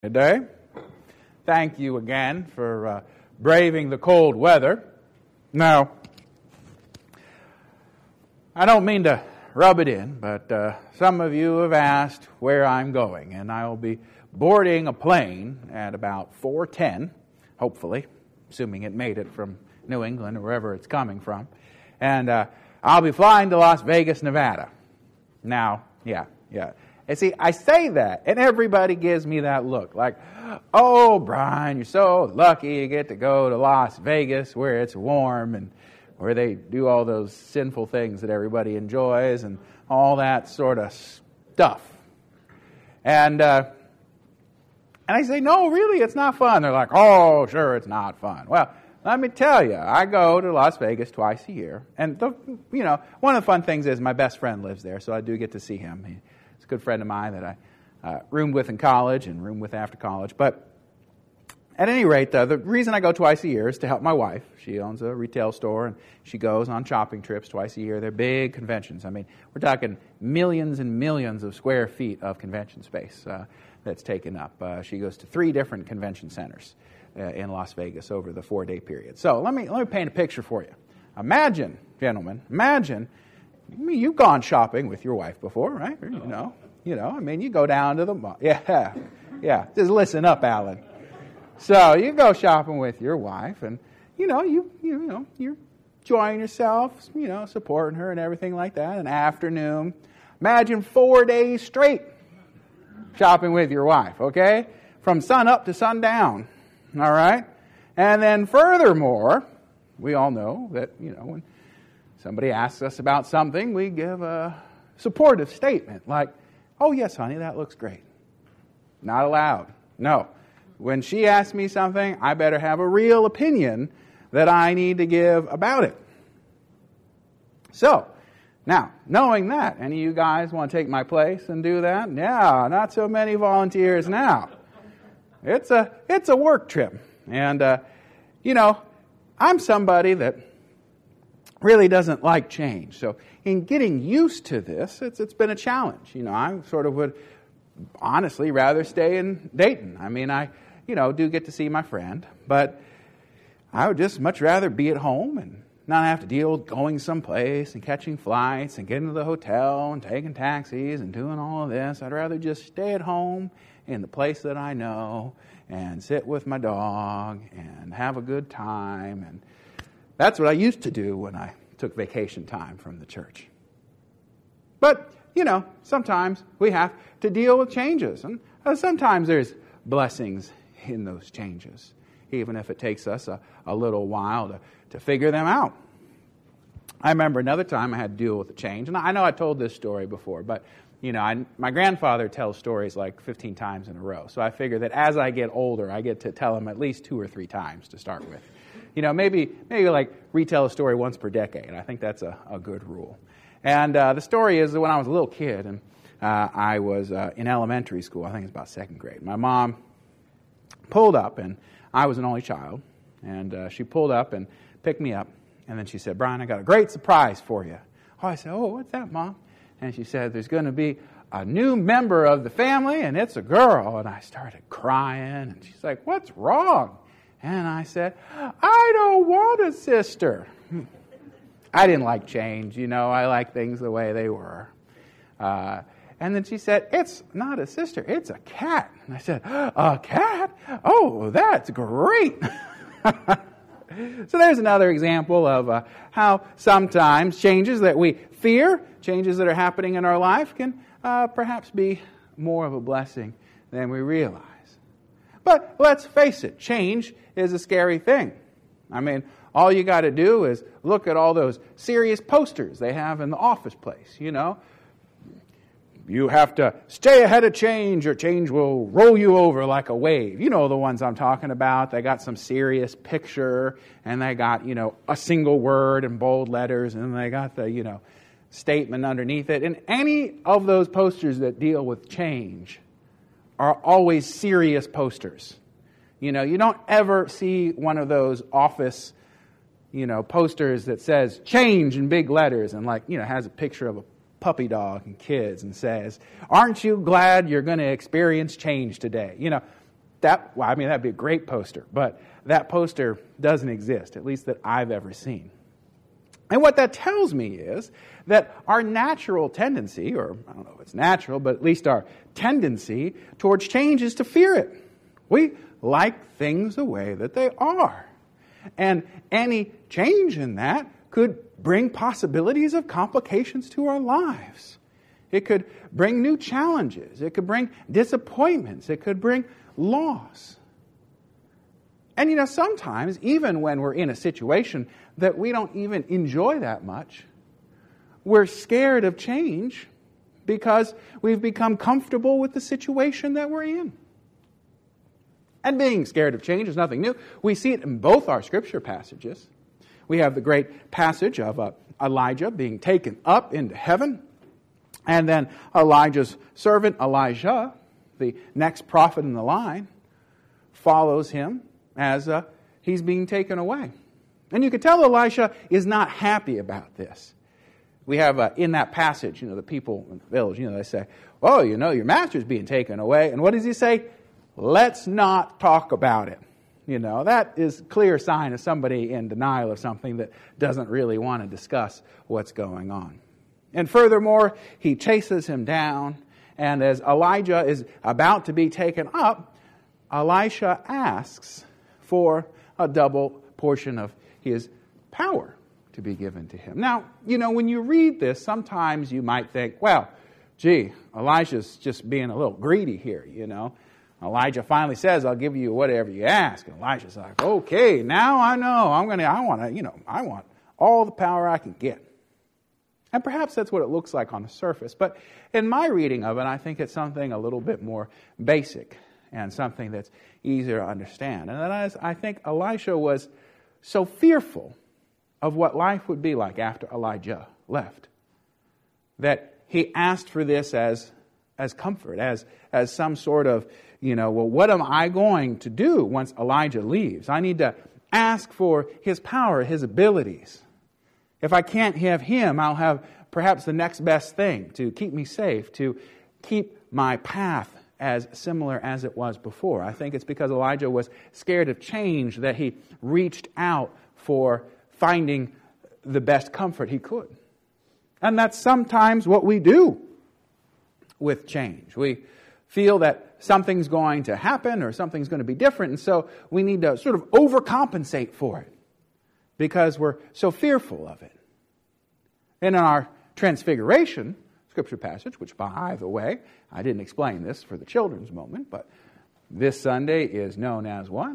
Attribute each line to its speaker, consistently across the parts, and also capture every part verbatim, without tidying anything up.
Speaker 1: Today. Thank you again for uh, braving the cold weather. Now, I don't mean to rub it in, but uh, some of you have asked where I'm going, and I'll be boarding a plane at about four ten, hopefully, assuming it made it from New England or wherever it's coming from, and uh, I'll be flying to Las Vegas, Nevada. Now, yeah, yeah. And see, I say that, and everybody gives me that look, like, oh, Brian, you're so lucky you get to go to Las Vegas where it's warm and where they do all those sinful things that everybody enjoys and all that sort of stuff. And uh, and I say, no, really, it's not fun. They're like, oh, sure, it's not fun. Well, let me tell you, I go to Las Vegas twice a year, and the, you know, one of the fun things is my best friend lives there, so I do get to see him. He, He's a good friend of mine that I uh, roomed with in college and roomed with after college. But at any rate, uh, the reason I go twice a year is to help my wife. She owns a retail store, and she goes on shopping trips twice a year. They're big conventions. I mean, we're talking millions and millions of square feet of convention space uh, that's taken up. Uh, she goes to three different convention centers uh, in Las Vegas over the four-day period. So let me let me paint a picture for you. Imagine, gentlemen, imagine. I mean, you've gone shopping with your wife before, right? You know, you know. I mean, you go down to the mall. Yeah, yeah. Just listen up, Alan. So you go shopping with your wife, and you know, you you know, you're enjoying yourself, you know, supporting her and everything like that. An afternoon. Imagine four days straight shopping with your wife. Okay, from sun up to sundown. All right, and then furthermore, we all know that you know when somebody asks us about something, we give a supportive statement like, oh, yes, honey, that looks great. Not allowed. No. When she asks me something, I better have a real opinion that I need to give about it. So, now, knowing that, any of you guys want to take my place and do that? Yeah, not so many volunteers now. It's a, it's a work trip. And, uh, you know, I'm somebody that really doesn't like change. So in getting used to this, it's it's been a challenge. You know, I sort of would honestly rather stay in Dayton. I mean, I, you know, do get to see my friend, but I would just much rather be at home and not have to deal with going someplace and catching flights and getting to the hotel and taking taxis and doing all of this. I'd rather just stay at home in the place that I know and sit with my dog and have a good time. And that's what I used to do when I took vacation time from the church. But, you know, sometimes we have to deal with changes. And sometimes there's blessings in those changes, even if it takes us a, a little while to, to figure them out. I remember another time I had to deal with a change. And I know I told this story before, but, you know, I, my grandfather tells stories like fifteen times in a row. So I figure that as I get older, I get to tell them at least two or three times to start with. You know, maybe maybe like retell a story once per decade. I think that's a, a good rule. And uh, the story is that when I was a little kid, and uh, I was uh, in elementary school, I think it's about second grade, my mom pulled up, and I was an only child, and uh, she pulled up and picked me up, and then she said, Brian, I got a great surprise for you. Oh, I said, oh, what's that, Mom? And she said, there's going to be a new member of the family, and it's a girl. And I started crying, and she's like, what's wrong? And I said, I don't want a sister. I didn't like change, you know. I like things the way they were. Uh, and then she said, it's not a sister, it's a cat. And I said, a cat? Oh, that's great. So there's another example of uh, how sometimes changes that we fear, changes that are happening in our life, can uh, perhaps be more of a blessing than we realize. But let's face it, change is a scary thing. I mean, all you got to do is look at all those serious posters they have in the office place, you know. You have to stay ahead of change or change will roll you over like a wave. You know the ones I'm talking about. They got some serious picture and they got, you know, a single word in bold letters and they got the, you know, statement underneath it. And any of those posters that deal with change are always serious posters. You know, you don't ever see one of those office, you know, posters that says change in big letters and like, you know, has a picture of a puppy dog and kids and says, aren't you glad you're going to experience change today? You know, that, well, I mean, that'd be a great poster, but that poster doesn't exist, at least that I've ever seen. And what that tells me is that our natural tendency, or I don't know if it's natural, but at least our tendency towards change is to fear it. We like things the way that they are. And any change in that could bring possibilities of complications to our lives. It could bring new challenges. It could bring disappointments. It could bring loss. And you know, sometimes, even when we're in a situation that we don't even enjoy that much, we're scared of change because we've become comfortable with the situation that we're in. And being scared of change is nothing new. We see it in both our scripture passages. We have the great passage of uh, Elijah being taken up into heaven, and then Elijah's servant Elijah, the next prophet in the line, follows him as uh, he's being taken away. And you can tell Elisha is not happy about this. We have uh, in that passage, you know, the people in the village, you know, they say, oh, you know, your master's being taken away. And what does he say? Let's not talk about it. You know, that is a clear sign of somebody in denial of something that doesn't really want to discuss what's going on. And furthermore, he chases him down. And as Elijah is about to be taken up, Elisha asks for a double portion of his power to be given to him. Now, you know, when you read this, sometimes you might think, well, gee, Elijah's just being a little greedy here, you know. Elijah finally says, I'll give you whatever you ask. And Elijah's like, okay, now I know. I'm going to, I want to, you know, I want all the power I can get. And perhaps that's what it looks like on the surface. But in my reading of it, I think it's something a little bit more basic and something that's easier to understand. And that is, I think Elisha was so fearful of what life would be like after Elijah left that he asked for this as, as comfort, as, as some sort of, you know, well, what am I going to do once Elijah leaves? I need to ask for his power, his abilities. If I can't have him, I'll have perhaps the next best thing to keep me safe, to keep my path as similar as it was before. I think it's because Elijah was scared of change that he reached out for finding the best comfort he could. And that's sometimes what we do with change. We feel that something's going to happen or something's going to be different, and so we need to sort of overcompensate for it because we're so fearful of it. And in our Transfiguration scripture passage, which, by the way, I didn't explain this for the children's moment, but this Sunday is known as what?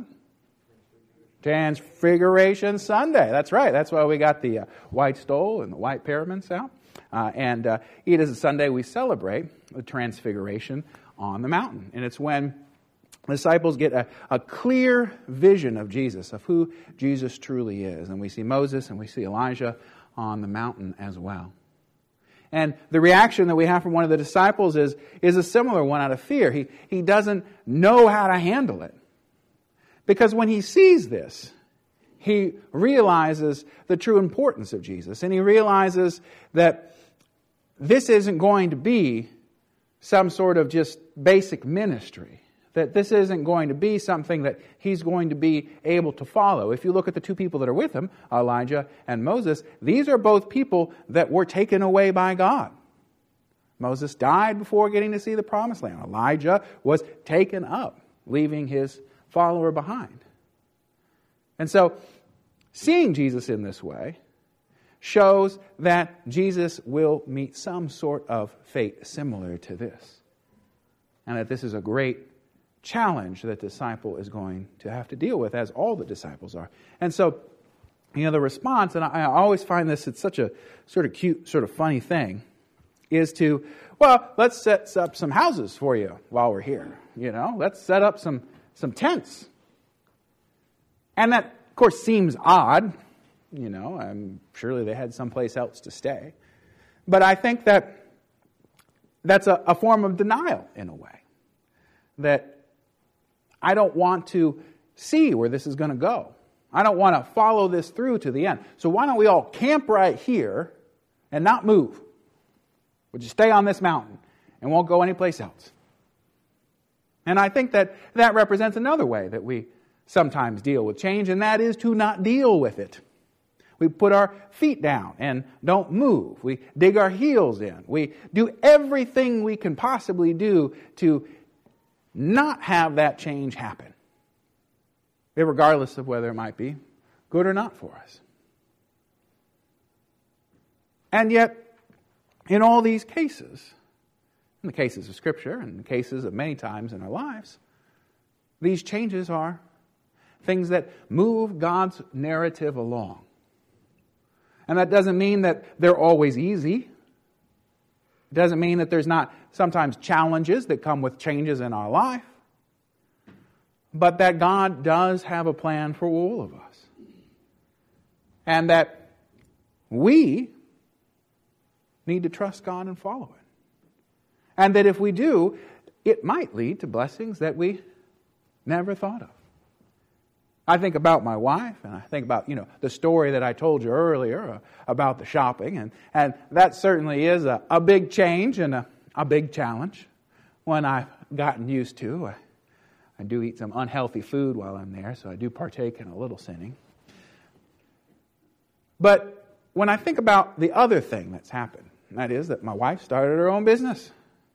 Speaker 1: Transfiguration Sunday. That's right. That's why we got the uh, white stole and the white paraments out. Uh, and uh, it is a Sunday we celebrate the Transfiguration on the mountain. And it's when the disciples get a, a clear vision of Jesus, of who Jesus truly is. And we see Moses and we see Elijah on the mountain as well. And the reaction that we have from one of the disciples is, is a similar one out of fear. He, he doesn't know how to handle it. Because when he sees this, he realizes the true importance of Jesus. And he realizes that this isn't going to be some sort of just basic ministry. That this isn't going to be something that he's going to be able to follow. If you look at the two people that are with him, Elijah and Moses, these are both people that were taken away by God. Moses died before getting to see the promised land. Elijah was taken up, leaving his follower behind. And so, seeing Jesus in this way shows that Jesus will meet some sort of fate similar to this. And that this is a great challenge that the disciple is going to have to deal with, as all the disciples are. And so, you know, the response, and I, I always find this, it's such a sort of cute, sort of funny thing, is to, well, let's set up some houses for you while we're here. You know, let's set up some, some tents. And that, of course, seems odd. You know, I'm surely they had someplace else to stay. But I think that that's a, a form of denial in a way. That I don't want to see where this is going to go. I don't want to follow this through to the end. So why don't we all camp right here and not move? We'll just stay on this mountain and won't go anyplace else. And I think that that represents another way that we sometimes deal with change, and that is to not deal with it. We put our feet down and don't move. We dig our heels in. We do everything we can possibly do to not have that change happen, regardless of whether it might be good or not for us. And yet, in all these cases, in the cases of Scripture and the cases of many times in our lives, these changes are things that move God's narrative along. And that doesn't mean that they're always easy. It doesn't mean that there's not sometimes challenges that come with changes in our life. But that God does have a plan for all of us. And that we need to trust God and follow it. And that if we do, it might lead to blessings that we never thought of. I think about my wife, and I think about, you know, the story that I told you earlier uh, about the shopping, and, and that certainly is a, a big change and a, a big challenge, one I've gotten used to. I, I do eat some unhealthy food while I'm there, so I do partake in a little sinning. But when I think about the other thing that's happened, that is that my wife started her own business,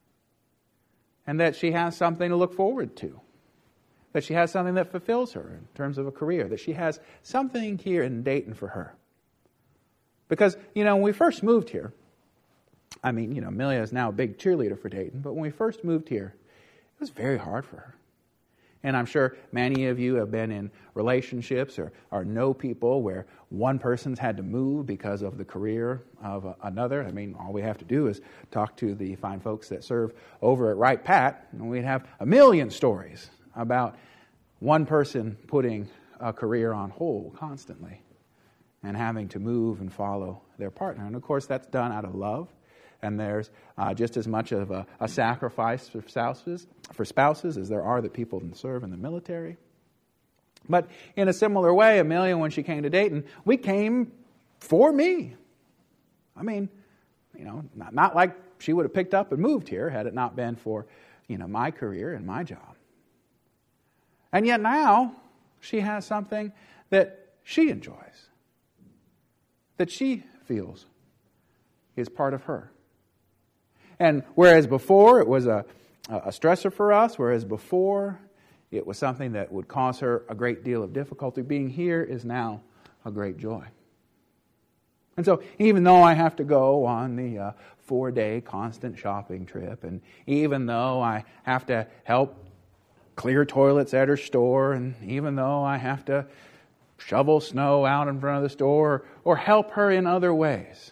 Speaker 1: and that she has something to look forward to. That she has something that fulfills her in terms of a career. That she has something here in Dayton for her. Because, you know, when we first moved here, I mean, you know, Amelia is now a big cheerleader for Dayton, but when we first moved here, it was very hard for her. And I'm sure many of you have been in relationships or, or know people where one person's had to move because of the career of another. I mean, all we have to do is talk to the fine folks that serve over at Wright Pat, and we'd have a million stories about one person putting a career on hold constantly and having to move and follow their partner. And of course, that's done out of love. And there's uh, just as much of a, a sacrifice for spouses, for spouses as there are the people that serve in the military. But in a similar way, Amelia, when she came to Dayton, we came for me. I mean, you know, not, not like she would have picked up and moved here had it not been for, you know, my career and my job. And yet now, she has something that she enjoys, that she feels is part of her. And whereas before it was a, a stressor for us, whereas before it was something that would cause her a great deal of difficulty, being here is now a great joy. And so even though I have to go on the uh, four-day constant shopping trip, and even though I have to help clear toilets at her store, and even though I have to shovel snow out in front of the store, or, or help her in other ways,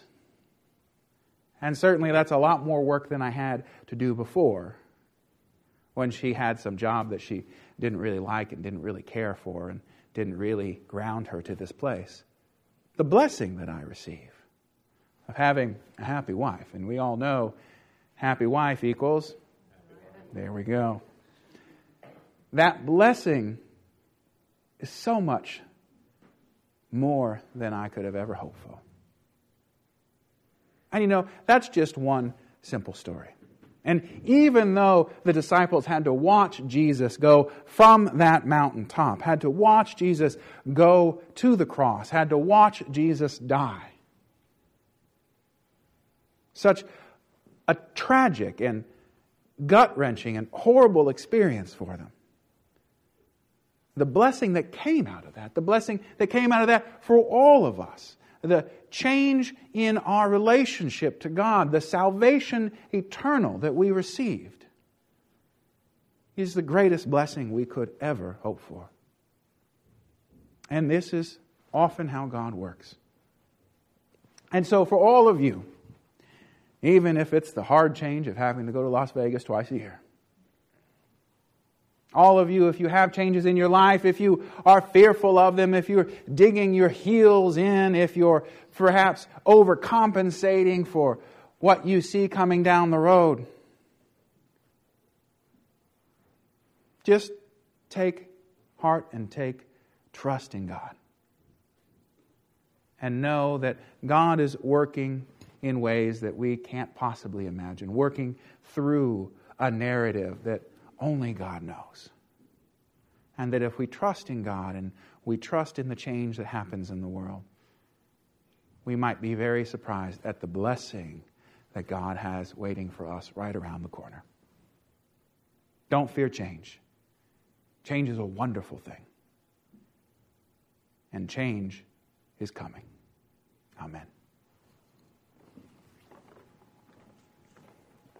Speaker 1: and certainly that's a lot more work than I had to do before, when she had some job that she didn't really like and didn't really care for and didn't really ground her to this place. The blessing that I receive of having a happy wife, and we all know happy wife equals, there we go. That blessing is so much more than I could have ever hoped for. And you know, that's just one simple story. And even though the disciples had to watch Jesus go from that mountaintop, had to watch Jesus go to the cross, had to watch Jesus die, such a tragic and gut-wrenching and horrible experience for them. The blessing that came out of that, the blessing that came out of that for all of us, the change in our relationship to God, the salvation eternal that we received, is the greatest blessing we could ever hope for. And this is often how God works. And so for all of you, even if it's the hard change of having to go to Las Vegas twice a year, all of you, if you have changes in your life, if you are fearful of them, if you're digging your heels in, if you're perhaps overcompensating for what you see coming down the road, just take heart and take trust in God. And know that God is working in ways that we can't possibly imagine, working through a narrative that only God knows. And that if we trust in God and we trust in the change that happens in the world, we might be very surprised at the blessing that God has waiting for us right around the corner. Don't fear change. Change is a wonderful thing. And change is coming. Amen.